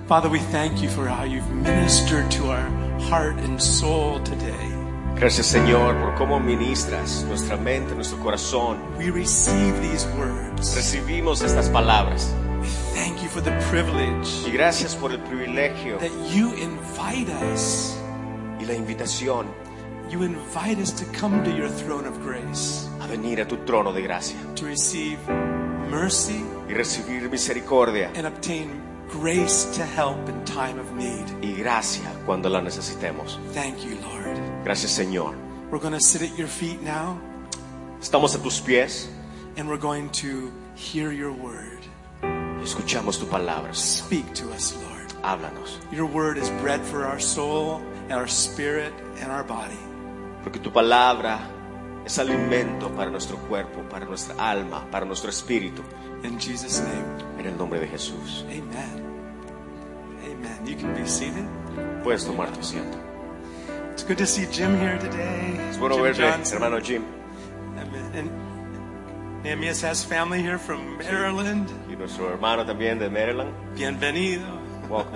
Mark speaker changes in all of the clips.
Speaker 1: Father, we thank you for how you've ministered to our heart and soul today.
Speaker 2: Gracias, Señor, por cómo ministras nuestra mente, nuestro corazón.
Speaker 1: We receive these words.
Speaker 2: Recibimos estas palabras.
Speaker 1: We thank you for the privilege
Speaker 2: Y gracias por el privilegio
Speaker 1: that you invite us.
Speaker 2: y la invitación
Speaker 1: You invite us to come to your throne of grace,
Speaker 2: a venir a tu trono de gracia
Speaker 1: to receive mercy
Speaker 2: y recibir misericordia
Speaker 1: and obtain grace to help in time of need.
Speaker 2: y gracia cuando la necesitemos.
Speaker 1: Thank you, Lord.
Speaker 2: Gracias, Señor.
Speaker 1: We're going to sit at your feet now,
Speaker 2: Estamos a tus pies
Speaker 1: and we're going to hear your word.
Speaker 2: y escuchamos tu palabra.
Speaker 1: Speak to us, Lord.
Speaker 2: Háblanos,
Speaker 1: Your word is bread for our soul, and our spirit, and our body.
Speaker 2: porque tu palabra es alimento para nuestro cuerpo, para nuestra alma, para nuestro espíritu.
Speaker 1: In Jesus' name,
Speaker 2: En el nombre de Jesús.
Speaker 1: amen. Amen. You can be seated.
Speaker 2: Puedes tomar tu asiento.
Speaker 1: It's good to see Jim here today.
Speaker 2: Es bueno
Speaker 1: Jim
Speaker 2: verte,
Speaker 1: Johnson.
Speaker 2: hermano Jim.
Speaker 1: Amen. And Nehemiah has family here from Maryland.
Speaker 2: Y nuestro hermano también de Maryland.
Speaker 1: Bienvenido.
Speaker 2: Welcome.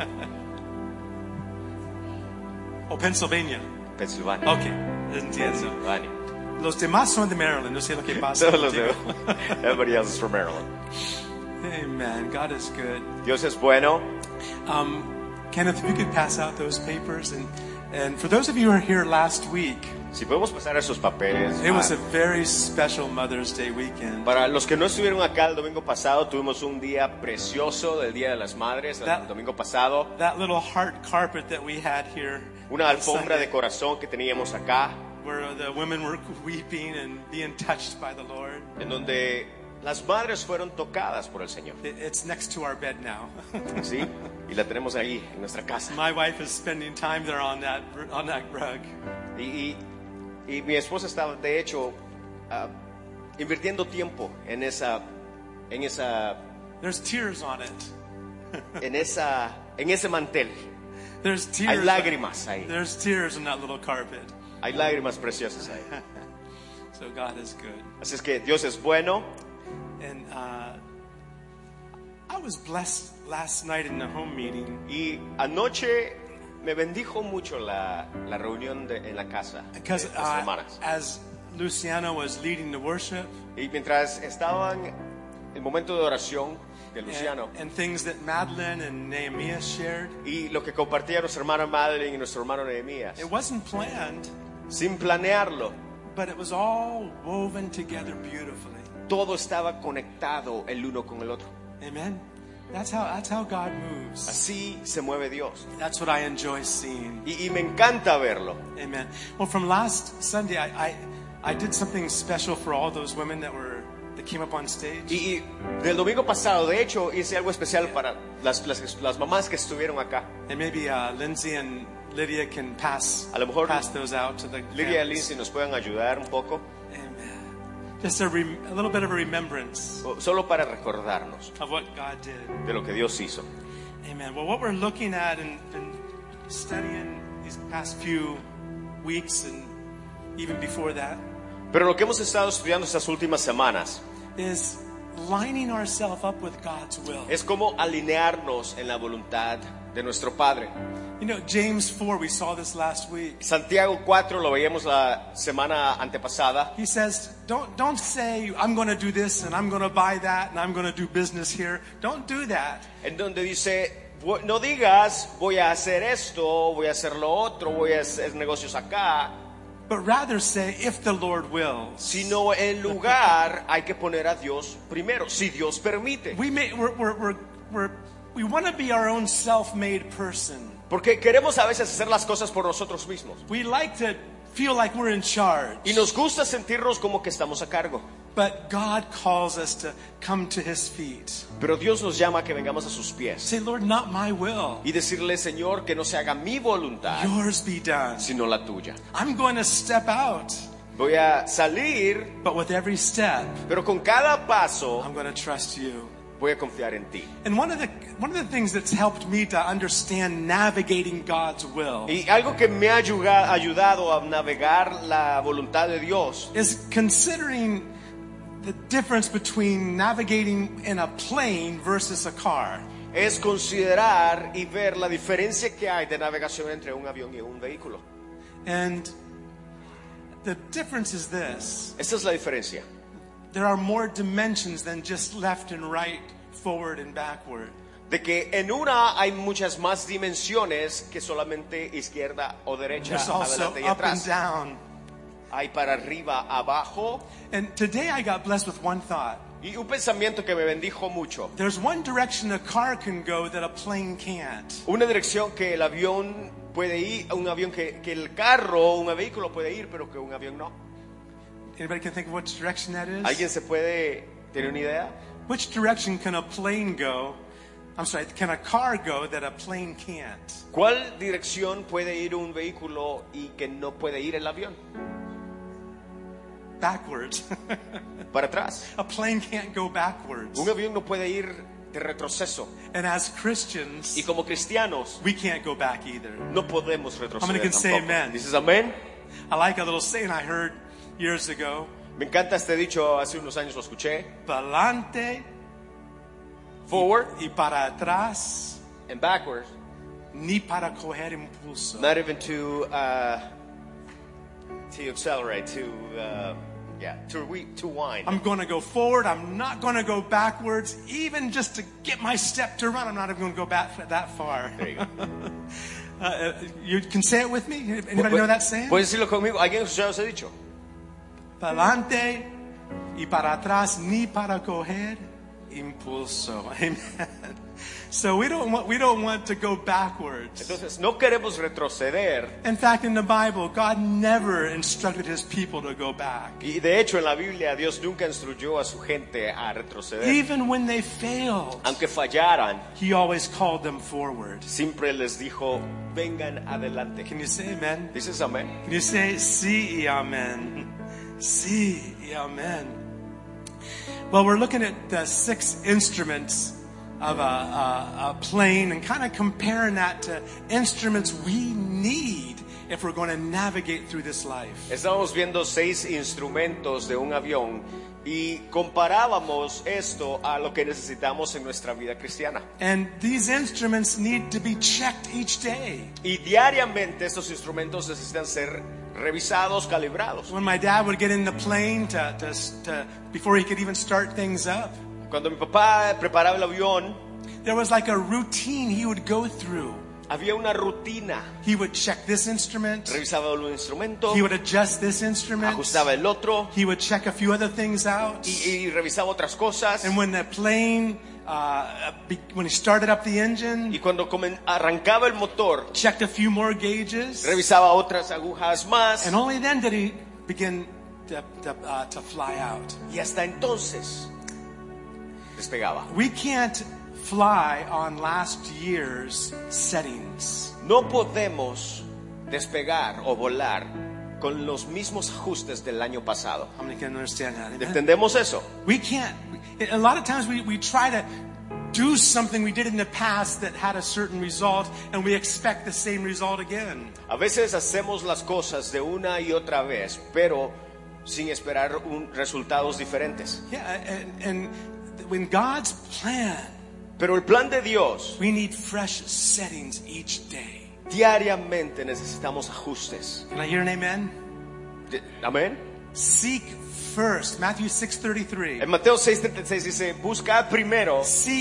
Speaker 1: Oh, Pennsylvania.
Speaker 2: Pensilvania.
Speaker 1: Okay. Entiendo.
Speaker 2: Pensilvania.
Speaker 1: Los demás son de Maryland. No sé lo que pasa.
Speaker 2: Todos los de
Speaker 1: contigo.
Speaker 2: Everybody else is from Maryland.
Speaker 1: Amen. God is good.
Speaker 2: Dios es bueno.
Speaker 1: Kenneth, if you could pass out those papers. And for those of you who were here last week,
Speaker 2: Si podemos pasar esos papeles.
Speaker 1: it was a very special Mother's Day weekend.
Speaker 2: Para los que no estuvieron acá el domingo pasado, tuvimos un día precioso del Día de las Madres, el domingo pasado.
Speaker 1: That little heart carpet that we had here,
Speaker 2: Una alfombra
Speaker 1: Sunday,
Speaker 2: de corazón que teníamos acá,
Speaker 1: where the women were weeping and being touched by the Lord.
Speaker 2: en donde las madres fueron tocadas por el Señor.
Speaker 1: It's next to our bed now.
Speaker 2: ¿Sí? Y la tenemos ahí, en nuestra casa.
Speaker 1: My wife is spending time there on that rug.
Speaker 2: Y mi esposa estaba, de hecho, invirtiendo tiempo en esa
Speaker 1: There's tears on it.
Speaker 2: en ese mantel.
Speaker 1: There's tears.
Speaker 2: Hay lágrimas ahí.
Speaker 1: There's tears on that little carpet.
Speaker 2: Hay lágrimas preciosas ahí.
Speaker 1: So God is good.
Speaker 2: Así es que Dios es bueno.
Speaker 1: And I was blessed last night in the home meeting
Speaker 2: Y anoche me bendijo mucho la reunión en la casa de
Speaker 1: because
Speaker 2: las hermanas.
Speaker 1: as Luciano was leading the worship
Speaker 2: Y mientras estaban el momento de oración de Luciano
Speaker 1: and things that Madeline and Nehemiah shared,
Speaker 2: y lo que compartía nuestra hermana Madeline y nuestro hermano Nehemías,
Speaker 1: it wasn't planned,
Speaker 2: sin planearlo,
Speaker 1: but it was all woven together beautifully.
Speaker 2: todo estaba conectado el uno con el otro.
Speaker 1: Amen. That's how God moves.
Speaker 2: Así se mueve Dios.
Speaker 1: That's what I enjoy seeing.
Speaker 2: Y me encanta verlo.
Speaker 1: Amen. Well, from last Sunday, I did something special for all those women that came up on stage.
Speaker 2: Y del domingo pasado, de hecho, hice algo especial para las mamás que estuvieron acá.
Speaker 1: And maybe Lindsay and Lydia can pass
Speaker 2: A lo mejor
Speaker 1: those out to the
Speaker 2: Lidia y
Speaker 1: families.
Speaker 2: Lindsay nos pueden ayudar un poco,
Speaker 1: Amen. Just a little bit of a remembrance
Speaker 2: solo para recordarnos
Speaker 1: of what God did.
Speaker 2: de lo que Dios hizo.
Speaker 1: Amen. Well, what we're looking at and studying these past few weeks and even before that
Speaker 2: Pero lo que hemos estado estudiando estas últimas semanas
Speaker 1: is lining ourselves up with God's will.
Speaker 2: es cómo alinearnos en la voluntad de nuestro Padre.
Speaker 1: You know, James 4, we saw this last week.
Speaker 2: Santiago 4 lo veíamos la semana antepasada.
Speaker 1: He says, don't say, I'm going to do this and I'm going to buy that and I'm going to do business here. Don't do that.
Speaker 2: En donde dice, no digas, voy a hacer esto, voy a hacer lo otro, voy a hacer negocios acá.
Speaker 1: But rather say, if the Lord wills.
Speaker 2: Sino en lugar hay que poner a Dios primero, si Dios permite.
Speaker 1: We want to be our own self-made person.
Speaker 2: Porque queremos a veces hacer las cosas por nosotros mismos.
Speaker 1: We like to feel like we're in charge.
Speaker 2: Y nos gusta sentirnos como que estamos a cargo.
Speaker 1: But God calls us to come to His feet.
Speaker 2: Pero Dios nos llama a que vengamos a sus pies.
Speaker 1: Say, Lord, not my will.
Speaker 2: Y decirle, Señor, que no se haga mi voluntad,
Speaker 1: Yours be done.
Speaker 2: sino la tuya.
Speaker 1: I'm going to step out.
Speaker 2: Voy a salir,
Speaker 1: But with every step,
Speaker 2: pero con cada paso
Speaker 1: I'm going to trust you.
Speaker 2: voy a confiar en ti.
Speaker 1: And one of the things that's helped me to understand navigating God's will
Speaker 2: Y algo que me ha ayudado a navegar la voluntad de Dios
Speaker 1: is considering the difference between navigating in a plane versus a car.
Speaker 2: es considerar y ver la diferencia que hay de navegación entre un avión y un vehículo.
Speaker 1: And the difference is this.
Speaker 2: Esta es la diferencia.
Speaker 1: There are more dimensions than just left and right, forward and backward.
Speaker 2: De que en una hay muchas más dimensiones que solamente izquierda o derecha,
Speaker 1: There's also
Speaker 2: adelante y
Speaker 1: up and
Speaker 2: atrás.
Speaker 1: down.
Speaker 2: Hay para arriba, abajo.
Speaker 1: And today I got blessed with one thought.
Speaker 2: Y un pensamiento que me bendijo mucho.
Speaker 1: There's one direction a car can go that a plane can't.
Speaker 2: Una dirección que el avión puede ir, un avión que el carro, un vehículo puede ir, pero que un avión no.
Speaker 1: Anybody can think of which direction that is?
Speaker 2: ¿Alguien se puede tener una idea?
Speaker 1: Which direction can a plane go? I'm sorry, can a car go that a plane can't?
Speaker 2: ¿Cuál dirección puede ir un vehículo y que no puede ir el avión?
Speaker 1: Backwards.
Speaker 2: Para atrás.
Speaker 1: A plane can't go backwards.
Speaker 2: Un avión no puede ir de retroceso.
Speaker 1: And as Christians,
Speaker 2: Y como cristianos,
Speaker 1: we can't go back either.
Speaker 2: no podemos
Speaker 1: How many
Speaker 2: retroceder
Speaker 1: can say
Speaker 2: tampoco.
Speaker 1: amen?
Speaker 2: ¿Dices amén?
Speaker 1: I like a little saying I heard years ago.
Speaker 2: Me encanta este dicho, hace unos años lo escuché.
Speaker 1: Pa'lante
Speaker 2: Forward
Speaker 1: y para atrás,
Speaker 2: and backwards.
Speaker 1: ni para coger impulso.
Speaker 2: Not even to accelerate, to wind.
Speaker 1: I'm going to go forward. I'm not going to go backwards. Even just to get my step to run, I'm not even going to go back that far.
Speaker 2: There you go.
Speaker 1: You can say it with me? Anybody know that saying?
Speaker 2: ¿Puedes decirlo conmigo? ¿Alguien ha escuchado ese dicho?
Speaker 1: Pa'lante y para atrás, ni para coger impulso. Amen. So we don't want to go backwards.
Speaker 2: Entonces, no queremos retroceder.
Speaker 1: In fact, in the Bible, God never instructed his people to go back.
Speaker 2: Y de hecho, en la Biblia, Dios nunca instruyó a su gente a retroceder.
Speaker 1: Even when they failed,
Speaker 2: Aunque fallaran,
Speaker 1: he always called them forward.
Speaker 2: siempre les dijo, vengan adelante.
Speaker 1: Can you say amen?
Speaker 2: ¿Dices amén?
Speaker 1: Can you say sí y amen? Sí y amen. Well, we're looking at the 6 instruments of a plane and kind of comparing that to instruments we need if we're going to navigate through this life.
Speaker 2: Estábamos viendo 6 instrumentos de un avión y comparábamos esto a lo que necesitamos en nuestra vida cristiana.
Speaker 1: And these instruments need to be checked each day.
Speaker 2: Y diariamente estos instrumentos necesitan ser revisados, calibrados.
Speaker 1: When my dad would get in the plane before he could even start things up,
Speaker 2: Cuando mi papá preparaba el avión,
Speaker 1: there was like a routine he would go through.
Speaker 2: había una rutina.
Speaker 1: He would check this instrument.
Speaker 2: Revisaba un instrumento,
Speaker 1: He would adjust this instrument.
Speaker 2: ajustaba el otro
Speaker 1: He would check a few other things out.
Speaker 2: y revisaba otras cosas.
Speaker 1: And when the plane, when he started up the engine,
Speaker 2: Y cuando arrancaba el motor,
Speaker 1: checked a few more gauges.
Speaker 2: revisaba otras agujas más.
Speaker 1: And only then did he begin to fly out.
Speaker 2: Y hasta entonces despegaba.
Speaker 1: We can't fly on last year's settings.
Speaker 2: No podemos despegar o volar con los mismos ajustes del año pasado.
Speaker 1: How many can understand that? Amen?
Speaker 2: ¿Entendemos eso?
Speaker 1: We can't. A lot of times we try to do something we did in the past that had a certain result, and we expect the same result again.
Speaker 2: A veces hacemos las cosas de una y otra vez, pero sin esperar resultados diferentes.
Speaker 1: Yeah, and when God's plan,
Speaker 2: Pero el plan de Dios,
Speaker 1: we need fresh settings each day.
Speaker 2: diariamente necesitamos ajustes.
Speaker 1: Can I hear an amen?
Speaker 2: Amén.
Speaker 1: Seek first. Matthew 6:33.
Speaker 2: En Mateo 6:36 dice, buscad primero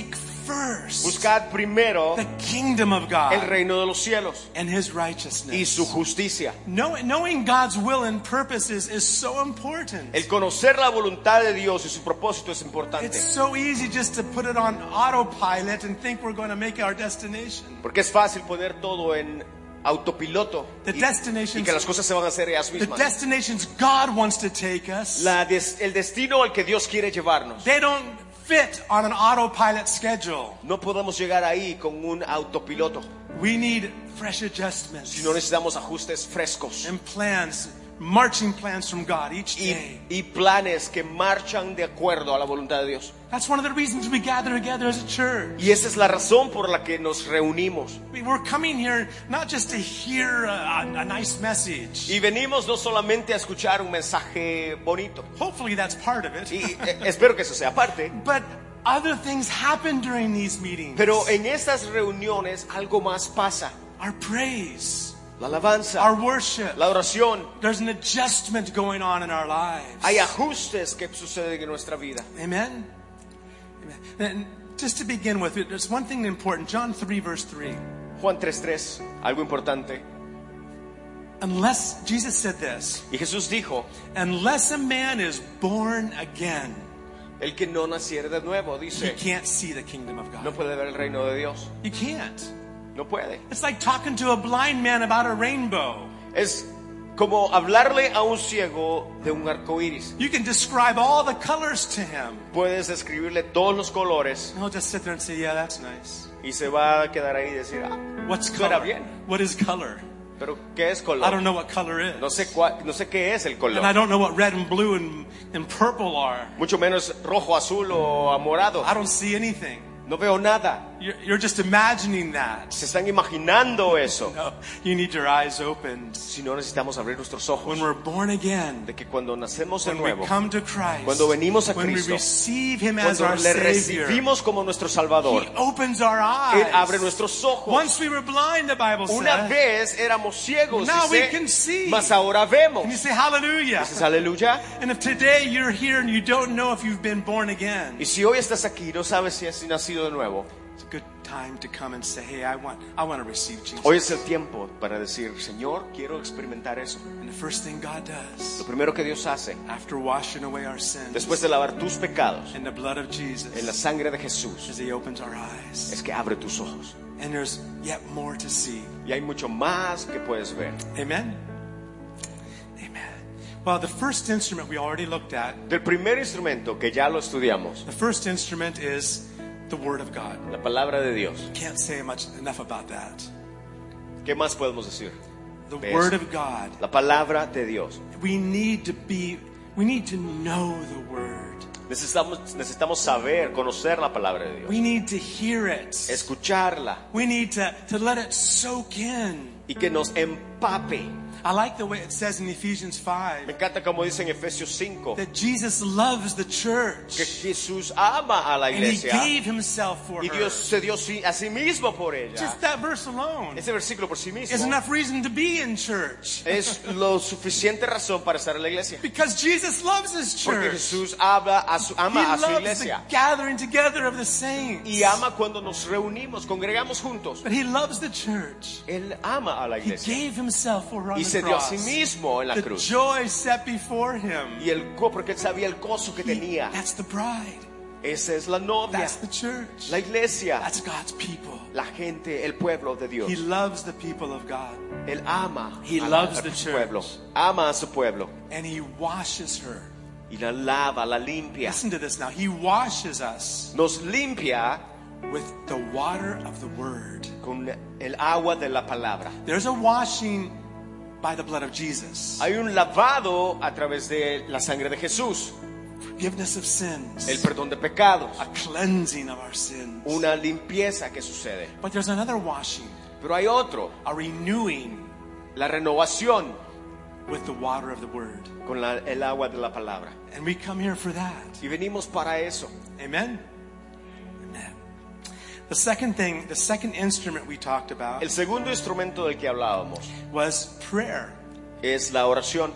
Speaker 1: The kingdom of God
Speaker 2: el reino de los cielos
Speaker 1: and his righteousness.
Speaker 2: y su justicia.
Speaker 1: Knowing God's will and purposes is so important.
Speaker 2: El conocer la voluntad de Dios y su propósito es importante.
Speaker 1: It's so easy just to put it on autopilot and think we're going to make our destination.
Speaker 2: Porque es fácil poner todo en autopiloto
Speaker 1: The
Speaker 2: y que las cosas se van a hacer ellas
Speaker 1: The
Speaker 2: mismas.
Speaker 1: destinations God wants to take us,
Speaker 2: El destino al que Dios quiere llevarnos.
Speaker 1: they don't fit on an autopilot schedule.
Speaker 2: No podemos llegar ahí con un autopiloto,
Speaker 1: We need fresh adjustments
Speaker 2: sino necesitamos ajustes frescos
Speaker 1: and plans, marching plans from God each day.
Speaker 2: y planes que marchan de acuerdo a la voluntad de Dios.
Speaker 1: That's one of the reasons we gather together as a church.
Speaker 2: Y esa es la razón por la que nos reunimos.
Speaker 1: We're coming here not just to hear a nice message.
Speaker 2: Y venimos no solamente a escuchar un mensaje bonito.
Speaker 1: Hopefully that's part of it.
Speaker 2: Y espero que eso sea parte.
Speaker 1: But other things happen during these meetings.
Speaker 2: Pero en estas reuniones algo más pasa.
Speaker 1: Our praise,
Speaker 2: La alabanza,
Speaker 1: our worship.
Speaker 2: la oración.
Speaker 1: There's an adjustment going on in our lives.
Speaker 2: Hay ajustes que suceden en nuestra vida.
Speaker 1: Amen? Amen. And just to begin with, there's one thing important. John 3, verse 3.
Speaker 2: Juan 3:3, algo importante.
Speaker 1: Unless, Jesus said this,
Speaker 2: Y Jesús dijo,
Speaker 1: unless a man is born again,
Speaker 2: el que no naciere de nuevo,
Speaker 1: he
Speaker 2: dice,
Speaker 1: can't see the kingdom of
Speaker 2: no
Speaker 1: God.
Speaker 2: puede ver el reino de Dios.
Speaker 1: You can't.
Speaker 2: No puede.
Speaker 1: It's like talking to a blind man about a rainbow.
Speaker 2: Es como hablarle a un ciego de un arco iris.
Speaker 1: You can describe all the colors to him.
Speaker 2: Puedes describirle todos los colores
Speaker 1: And he'll just sit there and say, yeah, that's nice.
Speaker 2: y se va a quedar ahí y decir,
Speaker 1: What's
Speaker 2: suena
Speaker 1: color?
Speaker 2: bien.
Speaker 1: What is color?
Speaker 2: Pero ¿qué es
Speaker 1: I
Speaker 2: color?
Speaker 1: don't know what color is.
Speaker 2: No sé qué es el
Speaker 1: And I
Speaker 2: color.
Speaker 1: don't know what red and blue and purple are.
Speaker 2: Mucho menos rojo, azul o morado.
Speaker 1: I don't see anything.
Speaker 2: No veo nada.
Speaker 1: You're just imagining that.
Speaker 2: Se están imaginando eso.
Speaker 1: No, you need your eyes opened.
Speaker 2: Si no, necesitamos abrir nuestros ojos.
Speaker 1: When we're born again,
Speaker 2: De que cuando nacemos de
Speaker 1: when we
Speaker 2: nuevo,
Speaker 1: come to Christ,
Speaker 2: cuando venimos a
Speaker 1: when we
Speaker 2: Cristo,
Speaker 1: receive Him as
Speaker 2: cuando
Speaker 1: our
Speaker 2: le
Speaker 1: Savior,
Speaker 2: recibimos como nuestro Salvador,
Speaker 1: He opens our eyes.
Speaker 2: Él abre nuestros ojos.
Speaker 1: Once we were blind, the Bible
Speaker 2: Una
Speaker 1: says.
Speaker 2: vez éramos ciegos,
Speaker 1: Now we
Speaker 2: dice,
Speaker 1: can see.
Speaker 2: mas ahora vemos.
Speaker 1: And you say hallelujah.
Speaker 2: Dices, aleluya.
Speaker 1: And if today you're here and you don't know if you've been born again,
Speaker 2: Y si hoy estás aquí y no sabes si has nacido de nuevo,
Speaker 1: it's a good time to come and say, hey, I want to receive Jesus.
Speaker 2: hoy es el tiempo para decir, Señor, quiero experimentar eso.
Speaker 1: And the first thing God does,
Speaker 2: Lo primero que Dios hace,
Speaker 1: after washing away our sins
Speaker 2: después de lavar tus pecados
Speaker 1: in the blood of Jesus,
Speaker 2: en la sangre de Jesús,
Speaker 1: is He opens our eyes.
Speaker 2: es que abre tus ojos.
Speaker 1: And there's yet more to see.
Speaker 2: Y hay mucho más que puedes ver.
Speaker 1: Amen? Amen. Well, the first instrument we already looked at,
Speaker 2: Del primer instrumento que ya lo estudiamos,
Speaker 1: the first instrument is the Word of God.
Speaker 2: la palabra de Dios.
Speaker 1: Can't say enough about that.
Speaker 2: ¿Qué más podemos decir?
Speaker 1: The
Speaker 2: ¿Ves?
Speaker 1: Word of God.
Speaker 2: La palabra de Dios.
Speaker 1: We need to know the Word.
Speaker 2: Necesitamos saber, conocer la palabra de Dios.
Speaker 1: We need to hear it.
Speaker 2: Escucharla
Speaker 1: We need to let it soak in.
Speaker 2: y que nos empape.
Speaker 1: I like the way it says in Ephesians
Speaker 2: Me
Speaker 1: 5
Speaker 2: encanta como dice en Efesios 5
Speaker 1: that Jesus loves the
Speaker 2: que
Speaker 1: church
Speaker 2: Jesús ama a la
Speaker 1: and He
Speaker 2: iglesia
Speaker 1: gave Himself for
Speaker 2: y
Speaker 1: her.
Speaker 2: Dios se dio a sí mismo por ella.
Speaker 1: Just that verse alone
Speaker 2: Ese versículo por sí
Speaker 1: is
Speaker 2: mismo
Speaker 1: enough reason to be in church.
Speaker 2: es lo suficiente razón para estar en la iglesia.
Speaker 1: Because Jesus loves His
Speaker 2: Porque
Speaker 1: church.
Speaker 2: Jesús
Speaker 1: He
Speaker 2: ama a su
Speaker 1: loves the
Speaker 2: iglesia
Speaker 1: gathering together of the saints.
Speaker 2: y ama cuando nos reunimos, congregamos juntos.
Speaker 1: But He loves the church.
Speaker 2: Él ama a la
Speaker 1: He
Speaker 2: iglesia
Speaker 1: gave Himself for her on
Speaker 2: y
Speaker 1: the
Speaker 2: se dio a
Speaker 1: cross.
Speaker 2: sí mismo en la
Speaker 1: The
Speaker 2: cruz.
Speaker 1: joy set before Him.
Speaker 2: Y porque él sabía el gozo que tenía.
Speaker 1: That's the bride.
Speaker 2: Esa es la novia,
Speaker 1: That's the church.
Speaker 2: la iglesia,
Speaker 1: That's God's people.
Speaker 2: la gente, el pueblo de Dios.
Speaker 1: He loves the people of God.
Speaker 2: Él ama
Speaker 1: He
Speaker 2: a
Speaker 1: loves
Speaker 2: a
Speaker 1: the
Speaker 2: su
Speaker 1: church.
Speaker 2: pueblo, ama a su pueblo
Speaker 1: And He washes her.
Speaker 2: y la lava, la limpia.
Speaker 1: Listen to this now. He washes us
Speaker 2: Nos limpia
Speaker 1: with the water of the Word.
Speaker 2: con el agua de la palabra.
Speaker 1: There's a washing by the blood of Jesus.
Speaker 2: Hay un lavado a través de la sangre de Jesús,
Speaker 1: Forgiveness of sins.
Speaker 2: el perdón de pecados,
Speaker 1: A cleansing of our sins.
Speaker 2: una limpieza que sucede.
Speaker 1: But there's another washing.
Speaker 2: Pero hay otro,
Speaker 1: A renewing
Speaker 2: la renovación
Speaker 1: with the water of the Word.
Speaker 2: con el agua de la palabra.
Speaker 1: And we come here for that.
Speaker 2: Y venimos para eso.
Speaker 1: Amen? Amen. The second instrument we talked about
Speaker 2: El segundo instrumento del que hablábamos
Speaker 1: was prayer.
Speaker 2: es la oración.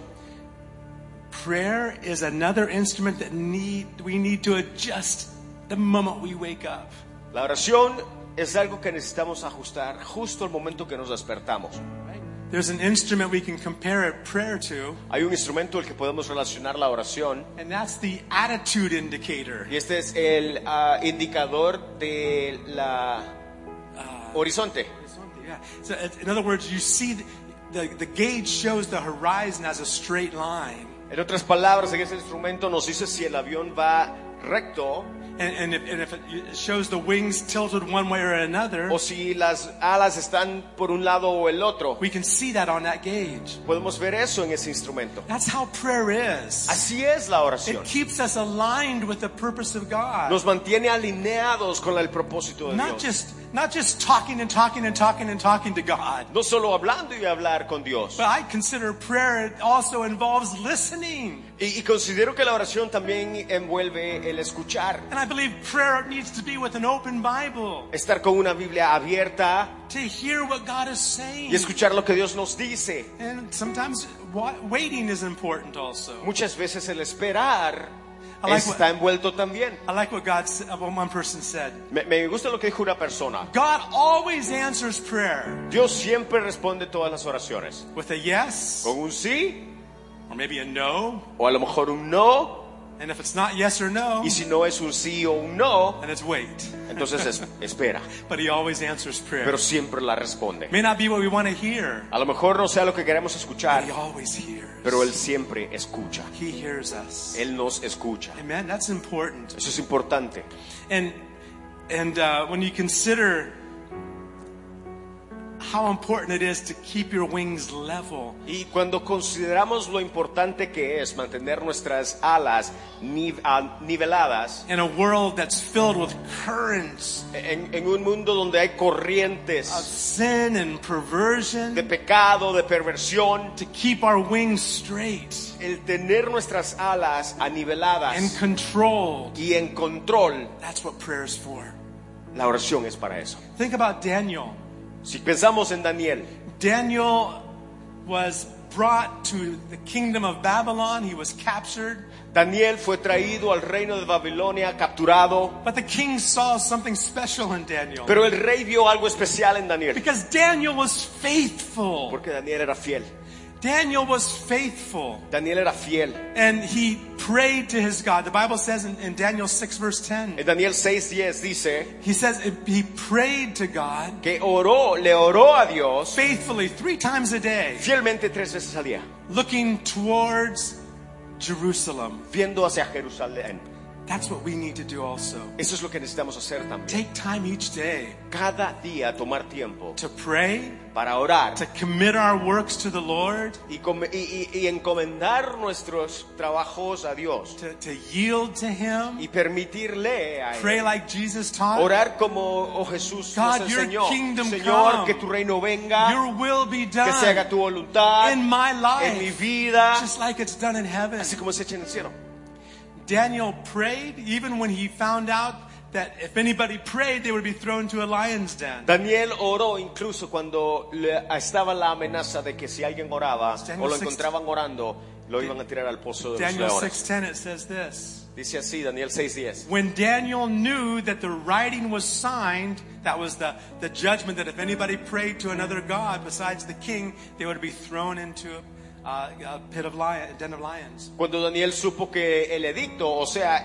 Speaker 1: Prayer is another instrument that we need to adjust the moment we wake up.
Speaker 2: La oración es algo que necesitamos ajustar justo al momento que nos despertamos.
Speaker 1: There's an instrument we can compare prayer to,
Speaker 2: Hay un instrumento al que podemos relacionar la oración
Speaker 1: and that's the attitude indicator.
Speaker 2: y este es el indicador de la horizonte.
Speaker 1: Yeah. So in other words, you see the gauge shows the horizon as a straight line.
Speaker 2: En otras palabras, en ese instrumento nos dice si el avión va recto
Speaker 1: And if it shows the wings tilted one way or another,
Speaker 2: o si las alas están por un lado o el otro.
Speaker 1: we can see that on that gauge.
Speaker 2: Podemos ver eso en ese instrumento.
Speaker 1: That's how prayer is.
Speaker 2: Así es la oración.
Speaker 1: It keeps us aligned with the purpose of God.
Speaker 2: Nos mantiene alineados con el propósito de
Speaker 1: Not
Speaker 2: Dios.
Speaker 1: just not just talking and talking and talking and talking to God.
Speaker 2: No solo hablando y hablar con Dios.
Speaker 1: But I consider prayer also involves listening.
Speaker 2: Y considero que la oración también envuelve el escuchar.
Speaker 1: And I believe prayer needs to be with an open Bible.
Speaker 2: Estar con una Biblia abierta
Speaker 1: To hear what God is saying.
Speaker 2: y escuchar lo que Dios nos dice.
Speaker 1: And sometimes waiting is important also.
Speaker 2: Muchas veces el esperar
Speaker 1: I like
Speaker 2: está envuelto también.
Speaker 1: I like what one person said.
Speaker 2: Me gusta lo que dijo una persona.
Speaker 1: God always answers prayer.
Speaker 2: Dios siempre responde todas las oraciones.
Speaker 1: With a yes,
Speaker 2: Con un sí,
Speaker 1: or maybe a no.
Speaker 2: o a lo mejor un no.
Speaker 1: And if it's not yes or no,
Speaker 2: Y si no es un sí o un no,
Speaker 1: then it's wait.
Speaker 2: entonces espera.
Speaker 1: But he always answers prayer.
Speaker 2: Pero siempre la responde.
Speaker 1: May not be what we want to hear,
Speaker 2: A lo mejor no sea lo que queremos
Speaker 1: but
Speaker 2: escuchar,
Speaker 1: he always hears.
Speaker 2: pero Él siempre escucha.
Speaker 1: He hears us.
Speaker 2: Él nos escucha.
Speaker 1: Amen. That's important.
Speaker 2: Eso es importante.
Speaker 1: And when you consider how important it is to keep your wings level,
Speaker 2: Y cuando consideramos lo importante que es mantener nuestras alas niveladas
Speaker 1: in a world that's filled with currents
Speaker 2: en un mundo donde hay
Speaker 1: of
Speaker 2: corrientes
Speaker 1: sin and perversion,
Speaker 2: de pecado, de perversión,
Speaker 1: to keep our wings straight
Speaker 2: el tener nuestras alas
Speaker 1: and
Speaker 2: aniveladas
Speaker 1: controlled,
Speaker 2: y en control,
Speaker 1: that's what prayer is for.
Speaker 2: la oración es para eso.
Speaker 1: Think about Daniel.
Speaker 2: Si pensamos en Daniel,
Speaker 1: Daniel was brought to the kingdom of Babylon. He was captured.
Speaker 2: Daniel fue traído al reino de Babilonia, capturado,
Speaker 1: But the king saw something special in Daniel.
Speaker 2: pero el rey vio algo especial en Daniel,
Speaker 1: Because Daniel was faithful.
Speaker 2: porque Daniel era fiel.
Speaker 1: Daniel was faithful.
Speaker 2: Daniel era fiel.
Speaker 1: And he prayed to his God. The Bible says in Daniel 6 verse 10,
Speaker 2: En Daniel 6:10 dice
Speaker 1: he says he prayed to God
Speaker 2: que le oró a Dios
Speaker 1: faithfully 3 times a day,
Speaker 2: fielmente 3 veces al día,
Speaker 1: looking towards Jerusalem.
Speaker 2: viendo hacia Jerusalén.
Speaker 1: That's what we need to do also.
Speaker 2: Eso es lo que necesitamos hacer también.
Speaker 1: Take time each day
Speaker 2: Cada día tomar tiempo
Speaker 1: to pray,
Speaker 2: para orar
Speaker 1: to commit our works to the Lord,
Speaker 2: y encomendar nuestros trabajos a Dios
Speaker 1: to yield to Him,
Speaker 2: y permitirle a
Speaker 1: pray
Speaker 2: Él
Speaker 1: like Jesus taught.
Speaker 2: orar como Jesús
Speaker 1: God,
Speaker 2: nos
Speaker 1: your
Speaker 2: enseñó.
Speaker 1: kingdom
Speaker 2: Señor,
Speaker 1: come.
Speaker 2: que tu reino venga,
Speaker 1: Your will be
Speaker 2: que se haga
Speaker 1: done
Speaker 2: tu voluntad
Speaker 1: in my
Speaker 2: en mi
Speaker 1: life,
Speaker 2: vida,
Speaker 1: just like it's done in heaven.
Speaker 2: así como se echa en el cielo.
Speaker 1: Daniel prayed even when he found out that if anybody prayed, they would be thrown to a lion's den.
Speaker 2: Daniel oró incluso cuando estaba la amenaza de que si alguien oraba
Speaker 1: Daniel
Speaker 2: o lo
Speaker 1: 6
Speaker 2: encontraban orando, lo iban a tirar al pozo de los
Speaker 1: Daniel
Speaker 2: leones.
Speaker 1: 6:10, it says this.
Speaker 2: Dice así, Daniel 6:10.
Speaker 1: When Daniel knew that the writing was signed, that was the judgment that if anybody prayed to another god besides the king, they would be thrown into a den of lions.
Speaker 2: Cuando Daniel supo que el edicto, o sea,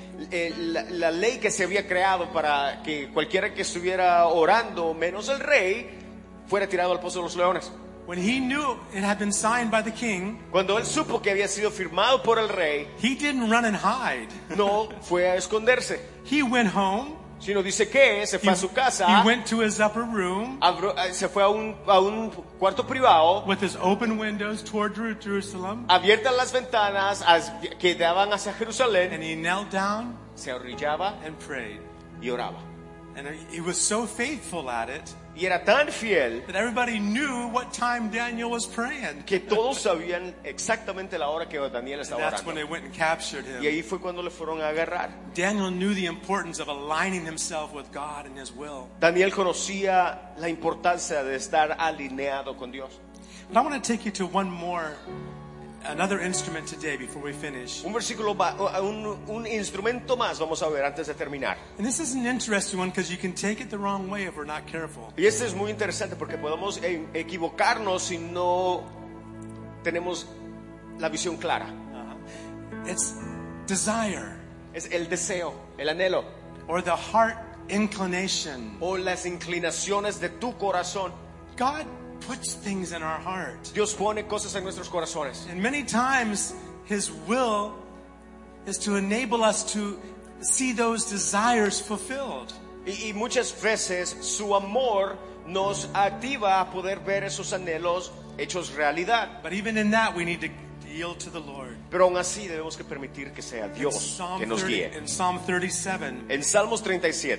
Speaker 2: la ley que se había creado para que cualquiera que estuviera orando, menos el rey, fuera tirado al pozo de los leones.
Speaker 1: When he knew it had been signed by the king,
Speaker 2: Cuando él supo que había sido firmado por el rey,
Speaker 1: he didn't run and hide.
Speaker 2: no fue a esconderse,
Speaker 1: He went home.
Speaker 2: sino dice que se fue a su casa,
Speaker 1: He went to his upper room
Speaker 2: se fue a un cuarto privado,
Speaker 1: with his open windows toward Jerusalem,
Speaker 2: abiertas las ventanas que daban hacia Jerusalén,
Speaker 1: and he knelt down
Speaker 2: se arrodillaba
Speaker 1: and prayed.
Speaker 2: y oraba.
Speaker 1: And he was so faithful at it
Speaker 2: Y era tan fiel
Speaker 1: that everybody knew what time Daniel was praying.
Speaker 2: que todos sabían exactamente la hora que Daniel
Speaker 1: And
Speaker 2: estaba
Speaker 1: that's when
Speaker 2: orando.
Speaker 1: they went and captured
Speaker 2: Y
Speaker 1: him.
Speaker 2: ahí fue cuando le fueron a agarrar.
Speaker 1: Daniel knew the importance of aligning himself with God and His will.
Speaker 2: Daniel conocía la importancia de estar alineado con Dios.
Speaker 1: But I want to take you to another instrument today before we finish.
Speaker 2: Un versículo, un instrumento más vamos a ver antes de terminar.
Speaker 1: And this is an interesting one because you can take it the wrong way if we're not careful.
Speaker 2: Y este es muy interesante porque podemos equivocarnos si no tenemos la visión clara.
Speaker 1: It's desire
Speaker 2: Es el deseo, el anhelo
Speaker 1: or the heart inclination.
Speaker 2: o las inclinaciones de tu corazón.
Speaker 1: God puts things in our heart.
Speaker 2: Dios pone cosas en nuestros corazones.
Speaker 1: And many times His will is to enable us to see those desires fulfilled.
Speaker 2: Y muchas veces su amor nos activa a poder ver esos anhelos hechos realidad.
Speaker 1: But even in that we need to yield to the Lord.
Speaker 2: Pero aún así debemos que permitir que sea Dios que nos guíe.
Speaker 1: In Psalm 37,
Speaker 2: En Salmos 37,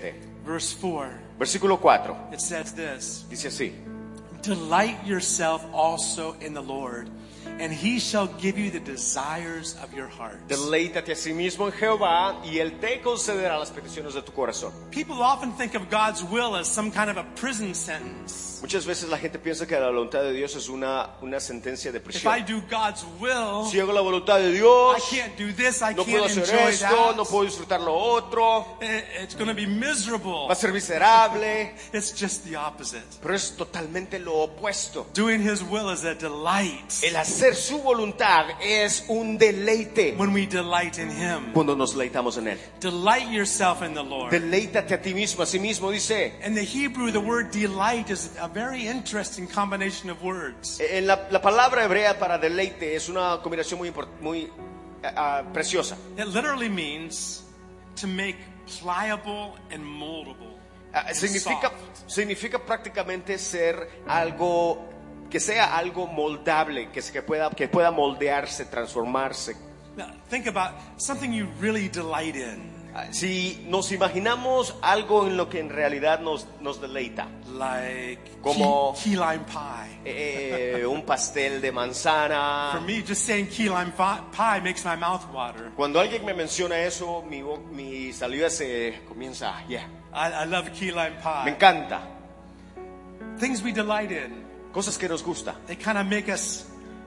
Speaker 1: Verse 4,
Speaker 2: Versículo 4.
Speaker 1: it says this.
Speaker 2: Dice así.
Speaker 1: Delight yourself also in the Lord, and he shall give you the desires of your heart.
Speaker 2: Deleítate a sí mismo en Jehová y Él te concederá las peticiones de tu corazón.
Speaker 1: People often think of God's will as some kind of a prison sentence.
Speaker 2: Muchas veces la gente piensa que la voluntad de Dios es una sentencia de
Speaker 1: If
Speaker 2: prisión.
Speaker 1: I do God's will,
Speaker 2: Si hago la voluntad de Dios,
Speaker 1: I can't do this, I
Speaker 2: no puedo
Speaker 1: can't
Speaker 2: hacer
Speaker 1: enjoy
Speaker 2: esto, no
Speaker 1: that.
Speaker 2: puedo disfrutar lo otro,
Speaker 1: It's going to be miserable.
Speaker 2: va a ser miserable.
Speaker 1: It's just the opposite.
Speaker 2: Pero es totalmente lo opuesto.
Speaker 1: Doing his will is a delight.
Speaker 2: El hacer su voluntad es un deleite
Speaker 1: When we delight in him.
Speaker 2: cuando nos deleitamos en Él.
Speaker 1: Delight yourself in the Lord.
Speaker 2: Deleítate a ti mismo, a sí mismo, dice.
Speaker 1: In the Hebrew, the word delight is a very interesting combination of words.
Speaker 2: En la palabra hebrea para deleite es una combinación muy preciosa.
Speaker 1: It literally means to make pliable and moldable. and
Speaker 2: Significa prácticamente ser algo que sea algo moldable, que pueda moldearse, transformarse.
Speaker 1: Now, think about something you really delight in.
Speaker 2: Si nos imaginamos algo en lo que en realidad nos deleita,
Speaker 1: Like
Speaker 2: Como-
Speaker 1: key lime pie.
Speaker 2: un pastel de
Speaker 1: For
Speaker 2: manzana.
Speaker 1: me, just saying key lime pie makes my mouth water.
Speaker 2: Cuando alguien me menciona eso, mi saliva se comienza,
Speaker 1: I love key lime
Speaker 2: me
Speaker 1: pie.
Speaker 2: encanta.
Speaker 1: Things we delight in,
Speaker 2: Cosas que nos gusta,
Speaker 1: they kind of make us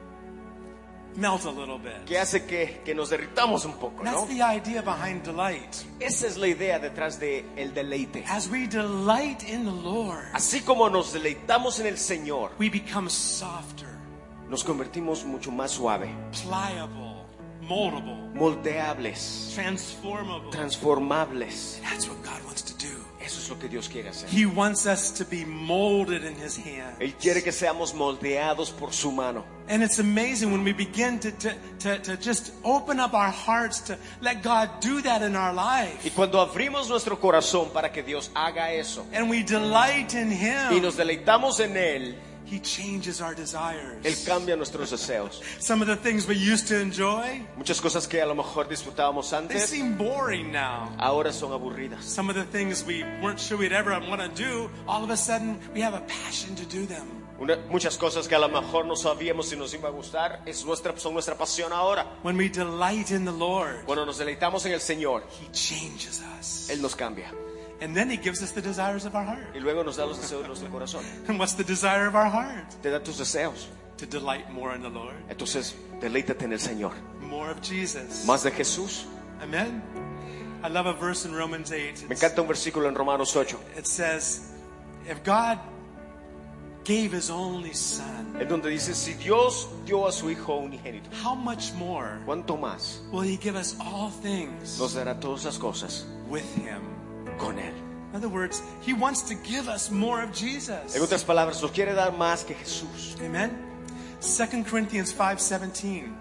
Speaker 1: melt a little bit.
Speaker 2: que hace que nos derritamos un poco,
Speaker 1: That's
Speaker 2: ¿no?
Speaker 1: the idea behind delight.
Speaker 2: Esa es la idea detrás de el deleite.
Speaker 1: As we delight in the Lord,
Speaker 2: Así como nos deleitamos en el Señor,
Speaker 1: we become softer,
Speaker 2: nos convertimos mucho más suave,
Speaker 1: pliable, moldable,
Speaker 2: moldeables,
Speaker 1: transformable.
Speaker 2: transformables.
Speaker 1: That's what God wants to do.
Speaker 2: Eso es lo que Dios quiere hacer.
Speaker 1: He wants us to be molded in His hand.
Speaker 2: Él quiere que seamos moldeados por su mano.
Speaker 1: And it's amazing when we begin to just open up our hearts to let God do that in our life.
Speaker 2: Y cuando abrimos nuestro corazón para que Dios haga eso
Speaker 1: And we delight in
Speaker 2: y
Speaker 1: Him,
Speaker 2: nos deleitamos en Él,
Speaker 1: He changes our
Speaker 2: Él
Speaker 1: desires.
Speaker 2: cambia nuestros deseos.
Speaker 1: Some of the things we used to enjoy,
Speaker 2: Muchas cosas que a lo mejor disfrutábamos
Speaker 1: they
Speaker 2: antes,
Speaker 1: seem boring now.
Speaker 2: ahora son aburridas.
Speaker 1: Some of the things we weren't sure we'd ever want to do, all of a sudden we have a passion to do them.
Speaker 2: Muchas cosas que a lo mejor no sabíamos si nos iba a gustar, son nuestra pasión ahora.
Speaker 1: When we delight in the Lord,
Speaker 2: Cuando nos deleitamos en el Señor,
Speaker 1: He changes us.
Speaker 2: Él nos cambia.
Speaker 1: And then He gives us the desires of our heart.
Speaker 2: Y luego nos da los deseos de nuestro corazón.
Speaker 1: And what's the desire of our heart?
Speaker 2: Te da tus deseos.
Speaker 1: To delight more in the Lord.
Speaker 2: Entonces, deleítate en el Señor.
Speaker 1: More of Jesus.
Speaker 2: Más de Jesús.
Speaker 1: Amen. I love a verse in Romans 8.
Speaker 2: Me encanta un versículo en Romanos 8,
Speaker 1: It says, if God gave His only Son,
Speaker 2: en donde dice, si Dios dio a su Hijo unigénito,
Speaker 1: how much more
Speaker 2: ¿cuánto más
Speaker 1: will He give us all things
Speaker 2: nos dará todas las cosas
Speaker 1: with Him?
Speaker 2: con Él?
Speaker 1: In other words, He wants to give us more of Jesus.
Speaker 2: En otras palabras, nos quiere dar más que Jesús.
Speaker 1: Amen. 2 Corinthians 5:17.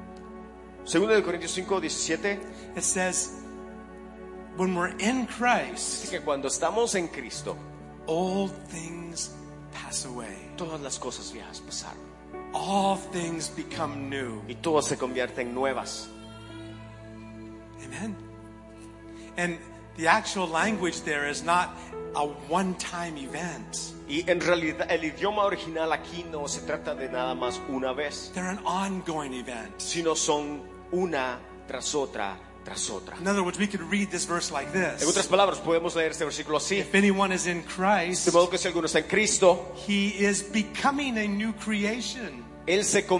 Speaker 2: 2 Corintios 5, 17,
Speaker 1: It says, when we're in
Speaker 2: dice
Speaker 1: Christ,
Speaker 2: que cuando estamos en Cristo,
Speaker 1: old things pass away.
Speaker 2: todas las cosas viejas pasaron
Speaker 1: All things become new.
Speaker 2: y todas se convierten en nuevas.
Speaker 1: Amen. And the actual language there is not a one-time event.
Speaker 2: Y en realidad el idioma original aquí no se trata de nada más una vez,
Speaker 1: They're an ongoing event.
Speaker 2: sino son una tras otra, tras otra.
Speaker 1: In other words, we could read this verse like
Speaker 2: En otras
Speaker 1: this.
Speaker 2: palabras, podemos leer este versículo así.
Speaker 1: If anyone is in Christ,
Speaker 2: De modo que si alguno está en Cristo,
Speaker 1: he is becoming a new creation.
Speaker 2: Él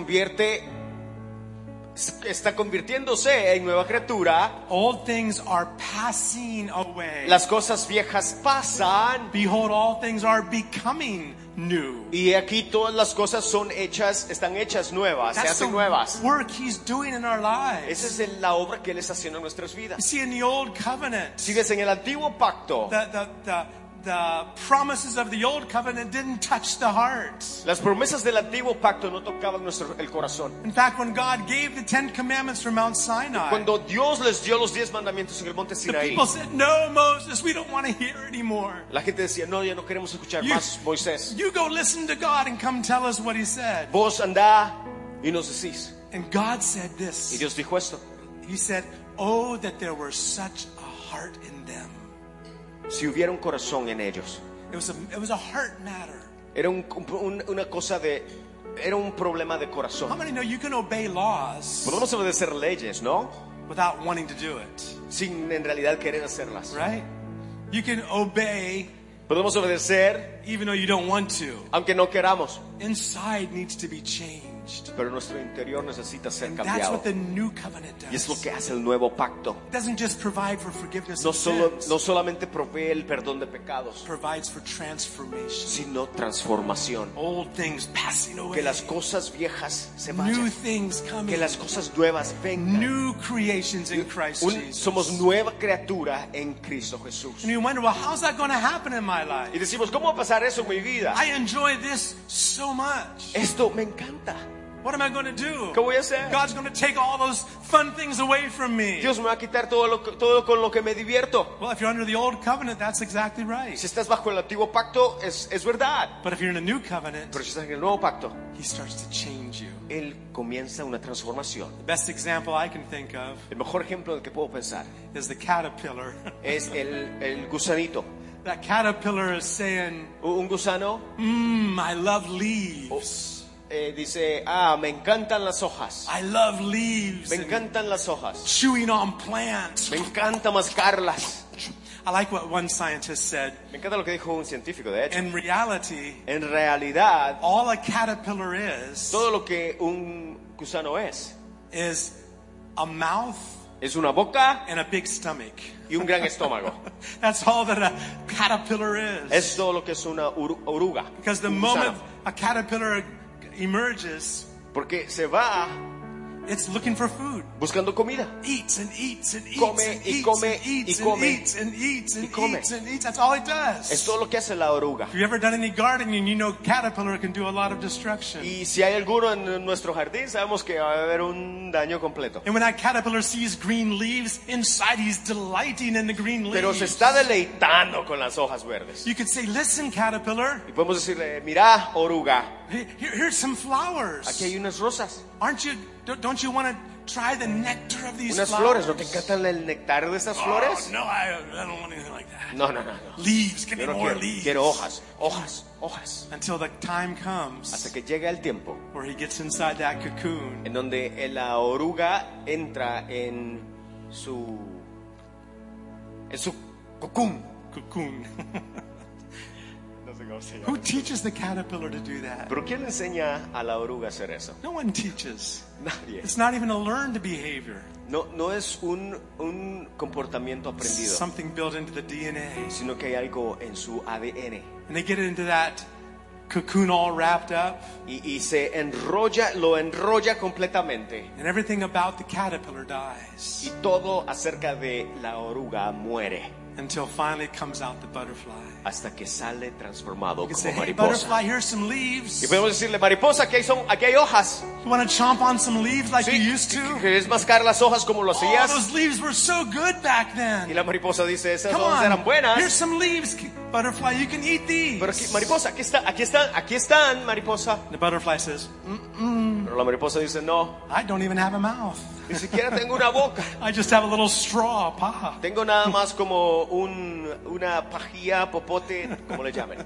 Speaker 2: está convirtiéndose en nueva criatura.
Speaker 1: Old things are passing away.
Speaker 2: Las cosas viejas pasan
Speaker 1: Behold, all things are becoming new.
Speaker 2: y aquí todas las cosas están hechas nuevas, se
Speaker 1: That's
Speaker 2: hacen
Speaker 1: the
Speaker 2: nuevas.
Speaker 1: work He's doing in our lives.
Speaker 2: Esa es la obra que Él está haciendo en nuestras
Speaker 1: You
Speaker 2: vidas.
Speaker 1: see, in the old covenant,
Speaker 2: Si ves en el antiguo pacto,
Speaker 1: the promises of the old covenant didn't touch the heart.
Speaker 2: las promesas del antiguo pacto no tocaban el corazón.
Speaker 1: In fact, when God gave the 10 commandments from Mount Sinai,
Speaker 2: Cuando Dios les dio los 10 mandamientos en el monte
Speaker 1: the
Speaker 2: Sinaí,
Speaker 1: people said, no, Moses, we don't want to hear anymore.
Speaker 2: la gente decía, no, ya no queremos escuchar
Speaker 1: You-
Speaker 2: más, Moisés.
Speaker 1: You go listen to God and come tell us what He said.
Speaker 2: Vos andá y nos decís.
Speaker 1: And God said
Speaker 2: Y
Speaker 1: this.
Speaker 2: Dios dijo esto.
Speaker 1: He said, oh, that there were such a heart in them.
Speaker 2: si hubiera un corazón en ellos.
Speaker 1: It was a heart matter.
Speaker 2: Era una cosa era un problema de
Speaker 1: How
Speaker 2: corazón.
Speaker 1: many know you can obey laws
Speaker 2: Podemos obedecer leyes, ¿no?
Speaker 1: without wanting to do it?
Speaker 2: Sin en realidad querer hacerlas.
Speaker 1: Right? You can obey
Speaker 2: Podemos obedecer
Speaker 1: even though you don't want to.
Speaker 2: aunque no queramos.
Speaker 1: Inside needs to be changed.
Speaker 2: Pero nuestro interior necesita ser
Speaker 1: And that's
Speaker 2: cambiado.
Speaker 1: what the new covenant
Speaker 2: Y es lo
Speaker 1: does.
Speaker 2: que hace el nuevo pacto.
Speaker 1: It doesn't just provide for forgiveness
Speaker 2: No
Speaker 1: of sins.
Speaker 2: solamente provee el perdón de pecados,
Speaker 1: Provides for transformation.
Speaker 2: sino transformación.
Speaker 1: Old things passing away.
Speaker 2: Que las cosas viejas se
Speaker 1: New
Speaker 2: vayan.
Speaker 1: things coming.
Speaker 2: Que las cosas nuevas vengan.
Speaker 1: New creations in Christ Jesus.
Speaker 2: Somos nueva criatura en Cristo Jesús.
Speaker 1: And you wonder, well, how's that going to happen in my
Speaker 2: Y
Speaker 1: life?
Speaker 2: decimos, ¿cómo va a pasar eso en mi vida?
Speaker 1: I enjoy this so much.
Speaker 2: Esto me encanta.
Speaker 1: What am I going to do?
Speaker 2: ¿Qué voy a hacer?
Speaker 1: God's going to take all those fun things away from me.
Speaker 2: Dios me va a quitar todo con lo que me divierto.
Speaker 1: Well, if you're under the old covenant, that's exactly right.
Speaker 2: Si estás bajo el antiguo pacto, es verdad.
Speaker 1: But if you're in a new covenant,
Speaker 2: Pero si estás en el nuevo pacto,
Speaker 1: He starts to change you.
Speaker 2: Él comienza una transformación.
Speaker 1: The best example I can think of
Speaker 2: El mejor ejemplo del que puedo pensar
Speaker 1: is the caterpillar.
Speaker 2: es el gusanito.
Speaker 1: That caterpillar is saying,
Speaker 2: Un gusano
Speaker 1: I love leaves.
Speaker 2: dice, me encantan las hojas.
Speaker 1: I love leaves.
Speaker 2: Me
Speaker 1: and
Speaker 2: encantan las hojas.
Speaker 1: chewing on plants.
Speaker 2: Me encanta mascarlas.
Speaker 1: I like what one scientist said.
Speaker 2: Me encanta lo que dijo un científico, de hecho.
Speaker 1: In reality,
Speaker 2: En realidad,
Speaker 1: all a caterpillar is
Speaker 2: todo lo que un gusano es
Speaker 1: a mouth
Speaker 2: una boca
Speaker 1: and a big stomach.
Speaker 2: y un gran estómago.
Speaker 1: That's all that a caterpillar is.
Speaker 2: Es todo lo que es una oruga.
Speaker 1: Because the
Speaker 2: un gusano.
Speaker 1: moment a caterpillar emerges,
Speaker 2: Porque se va
Speaker 1: it's looking for food.
Speaker 2: buscando comida.
Speaker 1: Eats and eats and eats
Speaker 2: Come
Speaker 1: and
Speaker 2: y
Speaker 1: eats
Speaker 2: come
Speaker 1: and eats
Speaker 2: y
Speaker 1: and
Speaker 2: come
Speaker 1: eats and eats and
Speaker 2: y come.
Speaker 1: eats and eats. That's all it does.
Speaker 2: Es todo lo que hace la oruga.
Speaker 1: If you've ever done any gardening, you know caterpillar can do a lot of destruction.
Speaker 2: Y si hay alguno en nuestro jardín, sabemos que va a haber un daño completo.
Speaker 1: And when that caterpillar sees green leaves, inside he's delighting in the green leaves.
Speaker 2: Pero se está deleitando con las hojas verdes.
Speaker 1: You could say, listen, caterpillar,
Speaker 2: Y podemos decirle, mira, oruga,
Speaker 1: here's some flowers.
Speaker 2: aquí hay unas rosas,
Speaker 1: Don't you want to try the nectar of these
Speaker 2: unas
Speaker 1: flowers?
Speaker 2: flores. ¿No te encantan el néctar de estas flores?
Speaker 1: Oh, no, I don't want anything like that.
Speaker 2: No.
Speaker 1: Leaves, give me
Speaker 2: Yo no
Speaker 1: more
Speaker 2: quiero.
Speaker 1: leaves.
Speaker 2: Quiero hojas.
Speaker 1: Until the time
Speaker 2: Hasta
Speaker 1: comes
Speaker 2: que llega el tiempo
Speaker 1: where he gets inside that cocoon.
Speaker 2: en donde la oruga entra en su cocoon.
Speaker 1: Cocoon.
Speaker 2: No sé cómo se
Speaker 1: Who
Speaker 2: llama.
Speaker 1: teaches the caterpillar to do that?
Speaker 2: Pero ¿quién le enseña a la oruga a hacer eso?
Speaker 1: No one teaches.
Speaker 2: Nadie.
Speaker 1: It's not even a learned behavior.
Speaker 2: No es un comportamiento aprendido,
Speaker 1: Something built into the DNA.
Speaker 2: sino que hay algo en su ADN.
Speaker 1: And they get into that cocoon all wrapped up.
Speaker 2: Y lo enrolla completamente.
Speaker 1: And everything about the caterpillar dies.
Speaker 2: Y todo acerca de la oruga muere.
Speaker 1: Until finally comes out the butterfly.
Speaker 2: Hasta que sale transformado
Speaker 1: You can
Speaker 2: como
Speaker 1: say, hey,
Speaker 2: mariposa.
Speaker 1: butterfly, here's some leaves.
Speaker 2: Y podemos decirle, mariposa, aquí hay hojas.
Speaker 1: You want to chomp on some leaves like
Speaker 2: Sí,
Speaker 1: you used to?
Speaker 2: ¿quieres mascar las hojas como lo
Speaker 1: Oh,
Speaker 2: hacías?
Speaker 1: those leaves were so good back
Speaker 2: Y
Speaker 1: then.
Speaker 2: la mariposa dice, esas
Speaker 1: Come
Speaker 2: hojas eran
Speaker 1: on,
Speaker 2: buenas.
Speaker 1: here's some leaves, butterfly. You can eat these.
Speaker 2: Pero mariposa, aquí están, mariposa.
Speaker 1: The butterfly says,
Speaker 2: Pero la mariposa dice, no,
Speaker 1: I don't even have a mouth.
Speaker 2: ni siquiera tengo una boca.
Speaker 1: I just have a little straw, paha.
Speaker 2: Tengo nada más como una pajilla, popote, como le llamen.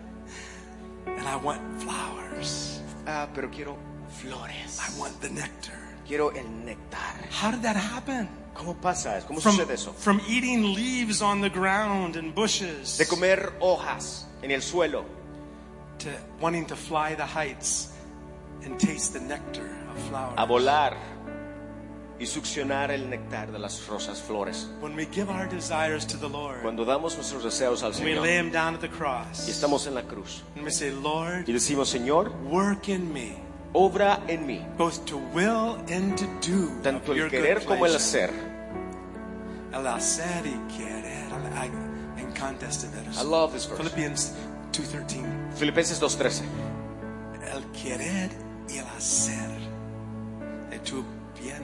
Speaker 1: And I want flowers.
Speaker 2: Pero quiero flores.
Speaker 1: I want the nectar.
Speaker 2: Quiero el néctar.
Speaker 1: How did that happen?
Speaker 2: ¿Cómo pasa? ¿Cómo
Speaker 1: From,
Speaker 2: sucede eso?
Speaker 1: from eating leaves on the ground and bushes
Speaker 2: De comer hojas en el suelo
Speaker 1: to wanting to fly the heights and taste the nectar of flowers.
Speaker 2: a volar y succionar el néctar de las rosas flores.
Speaker 1: When we give our desires to the Lord,
Speaker 2: Cuando damos nuestros deseos al
Speaker 1: we
Speaker 2: Señor
Speaker 1: lay them down at the cross,
Speaker 2: y estamos en la cruz
Speaker 1: and we say, Lord,
Speaker 2: y decimos, Señor,
Speaker 1: work in me,
Speaker 2: obra en mí,
Speaker 1: both to will and to do
Speaker 2: tanto
Speaker 1: of your
Speaker 2: el querer
Speaker 1: good
Speaker 2: como el
Speaker 1: pleasure.
Speaker 2: hacer.
Speaker 1: El hacer y querer. Me encanta este verso.
Speaker 2: I love this verse.
Speaker 1: Philippians 2:13.
Speaker 2: Filipenses 2:13.
Speaker 1: El querer y el hacer de tu bien.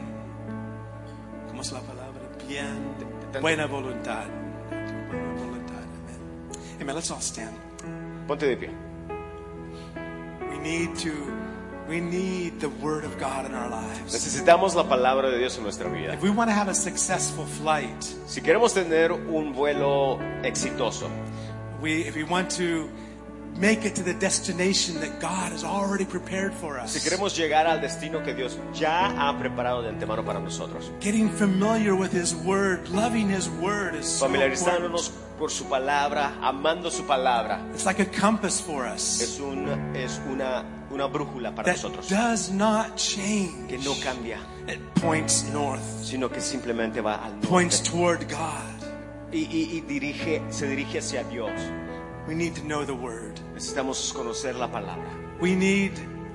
Speaker 1: ¿Cómo es la palabra? Bien. Buena voluntad. De tu buena voluntad. Amen. Amen. Let's all stand.
Speaker 2: Ponte de pie.
Speaker 1: We need to We need the Word of God in our lives.
Speaker 2: Necesitamos la palabra de Dios en nuestra vida.
Speaker 1: If we want to have a successful flight,
Speaker 2: Si queremos tener un vuelo exitoso,
Speaker 1: if we want to make it to the destination that God has already prepared for
Speaker 2: si
Speaker 1: us,
Speaker 2: queremos llegar al destino que Dios ya ha preparado de antemano para nosotros,
Speaker 1: getting familiar with His Word, loving His Word is so important.
Speaker 2: familiarizándonos por su palabra, amando su palabra,
Speaker 1: It's like a compass for us
Speaker 2: es una brújula para
Speaker 1: that
Speaker 2: nosotros
Speaker 1: does not change.
Speaker 2: que no cambia,
Speaker 1: It points north,
Speaker 2: sino que simplemente va al
Speaker 1: points
Speaker 2: norte
Speaker 1: toward God.
Speaker 2: y se dirige hacia Dios.
Speaker 1: We need to know the Word.
Speaker 2: Necesitamos conocer la palabra.
Speaker 1: We need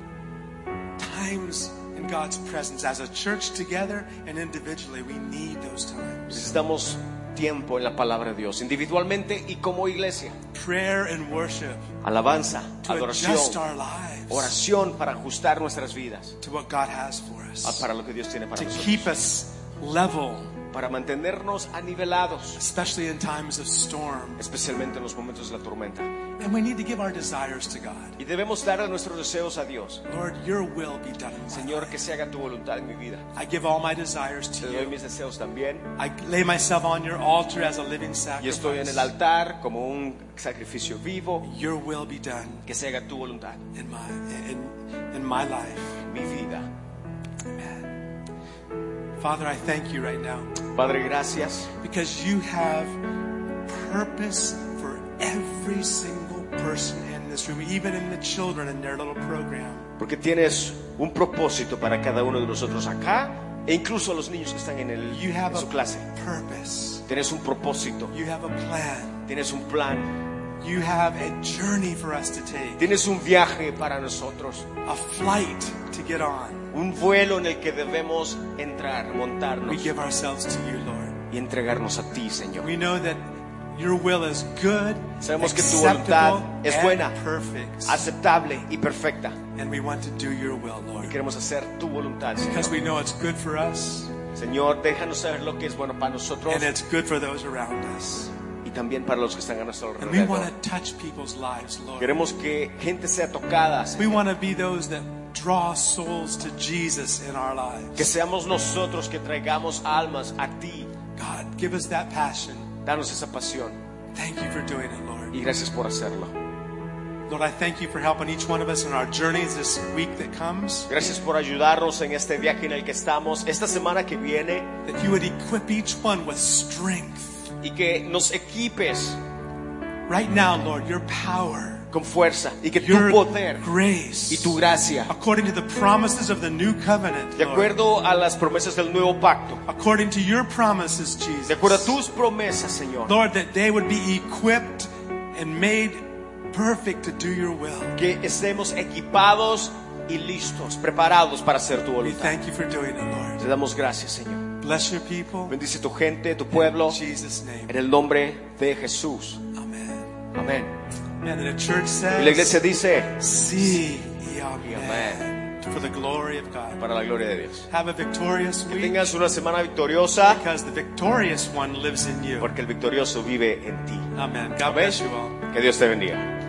Speaker 1: times in God's presence as a church together and individually. We need those times.
Speaker 2: Necesitamos tiempo en la palabra de Dios, individualmente y como iglesia.
Speaker 1: Prayer and worship
Speaker 2: Alabanza,
Speaker 1: to
Speaker 2: adoración,
Speaker 1: adjust our lives
Speaker 2: oración para ajustar nuestras vidas
Speaker 1: to what God has for us,
Speaker 2: para lo que Dios tiene para
Speaker 1: to
Speaker 2: nosotros,
Speaker 1: keep us level,
Speaker 2: para mantenernos anivelados,
Speaker 1: especially in times of storm.
Speaker 2: especialmente en los momentos de la tormenta.
Speaker 1: And we need to give our desires to God.
Speaker 2: Y debemos dar nuestros deseos a Dios.
Speaker 1: Lord, your will be done in my
Speaker 2: Señor,
Speaker 1: life.
Speaker 2: que se haga tu voluntad en mi vida.
Speaker 1: I give all my desires
Speaker 2: Te
Speaker 1: to
Speaker 2: doy
Speaker 1: you.
Speaker 2: mis deseos también.
Speaker 1: I lay myself on your altar as a living
Speaker 2: Y estoy en
Speaker 1: sacrifice.
Speaker 2: el altar como un sacrificio vivo.
Speaker 1: Your will be done
Speaker 2: Que se haga tu voluntad
Speaker 1: in my life.
Speaker 2: en mi vida.
Speaker 1: Amen. Father, I thank you right now
Speaker 2: Padre, gracias.
Speaker 1: because you have purpose for every single person in this room, even in the children in their little program.
Speaker 2: Porque tienes un propósito para cada uno de nosotros acá e incluso a los niños que están en
Speaker 1: You have
Speaker 2: su clase.
Speaker 1: a purpose.
Speaker 2: Tienes un propósito,
Speaker 1: You have a plan.
Speaker 2: tienes un plan,
Speaker 1: You have a journey for us to take,
Speaker 2: tienes un viaje para nosotros,
Speaker 1: a flight to get on.
Speaker 2: un vuelo en el que debemos entrar,
Speaker 1: We
Speaker 2: montarnos
Speaker 1: give ourselves to you, Lord.
Speaker 2: y entregarnos a ti, Señor.
Speaker 1: We know that your will is good,
Speaker 2: Sabemos que tu voluntad
Speaker 1: acceptable,
Speaker 2: es
Speaker 1: and
Speaker 2: buena,
Speaker 1: perfect.
Speaker 2: aceptable y perfecta.
Speaker 1: And we want to do your will,
Speaker 2: Y
Speaker 1: Lord.
Speaker 2: queremos hacer tu voluntad,
Speaker 1: Because
Speaker 2: Señor.
Speaker 1: we know it's good for us
Speaker 2: Señor, déjanos saber lo que es bueno para nosotros
Speaker 1: and it's good for those around us.
Speaker 2: y también para los que están a nuestro
Speaker 1: And we want
Speaker 2: alrededor.
Speaker 1: to touch people's lives, Lord.
Speaker 2: Queremos que gente sea tocada,
Speaker 1: We
Speaker 2: Señor.
Speaker 1: want to be those that draw souls to Jesus in our
Speaker 2: Que
Speaker 1: lives.
Speaker 2: seamos nosotros que traigamos almas a ti.
Speaker 1: God, give us that passion.
Speaker 2: Danos esa pasión
Speaker 1: Thank you for doing it, Lord.
Speaker 2: y gracias por hacerlo.
Speaker 1: Lord, I thank you for helping each one of us in our journeys this week that comes.
Speaker 2: Gracias por ayudarnos en este viaje en el que estamos, esta semana que viene,
Speaker 1: That you would equip each one with strength.
Speaker 2: y que nos equipes
Speaker 1: Right now, Lord, your power,
Speaker 2: con fuerza y que tu
Speaker 1: your
Speaker 2: poder
Speaker 1: grace,
Speaker 2: y tu gracia,
Speaker 1: according to the promises of the new covenant,
Speaker 2: de
Speaker 1: Lord,
Speaker 2: acuerdo a las promesas del nuevo pacto,
Speaker 1: according to your promises, Jesus,
Speaker 2: de acuerdo a tus promesas, Señor,
Speaker 1: Lord, that they would be equipped and made perfect to do your will.
Speaker 2: que estemos equipados y listos, preparados para hacer tu
Speaker 1: We
Speaker 2: voluntad.
Speaker 1: thank you for doing it, Lord.
Speaker 2: Te damos gracias, Señor.
Speaker 1: Bless your people.
Speaker 2: Bendice tu gente, tu pueblo,
Speaker 1: In Jesus' name.
Speaker 2: en el nombre de Jesús.
Speaker 1: Amen.
Speaker 2: Amén.
Speaker 1: And the church
Speaker 2: Y la iglesia
Speaker 1: says,
Speaker 2: dice,
Speaker 1: see,
Speaker 2: Amen.
Speaker 1: amen, for the glory of God.
Speaker 2: para la gloria de Dios.
Speaker 1: Have a victorious
Speaker 2: Que
Speaker 1: week
Speaker 2: tengas una semana victoriosa,
Speaker 1: because the victorious one lives in you.
Speaker 2: porque el victorioso vive en ti.
Speaker 1: Amen. God
Speaker 2: Amén.
Speaker 1: bless you all.
Speaker 2: Que Dios te bendiga.